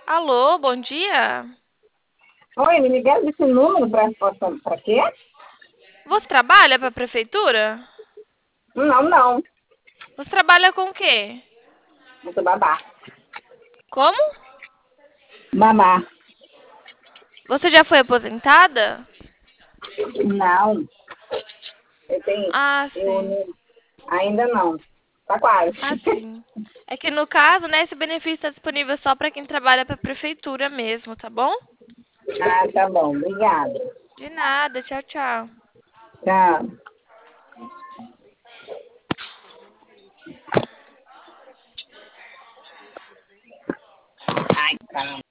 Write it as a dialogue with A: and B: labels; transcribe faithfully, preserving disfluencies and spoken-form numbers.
A: Alô, bom dia.
B: Oi, me ligaram desse número para para quê?
A: Você trabalha para a prefeitura?
B: Não, não.
A: Você trabalha com o quê?
B: Muito babá.
A: Como?
B: Babá.
A: Você já foi aposentada?
B: Não. Eu tenho.
A: Ah,
B: Eu
A: sim.
B: não- ainda não. Tá quase.
A: Ah, sim. É que no caso, né, esse benefício está disponível só para quem trabalha para a prefeitura mesmo, tá bom?
B: Ah, tá bom. Obrigada.
A: De nada, tchau, tchau.
B: Tchau. Ai, caramba.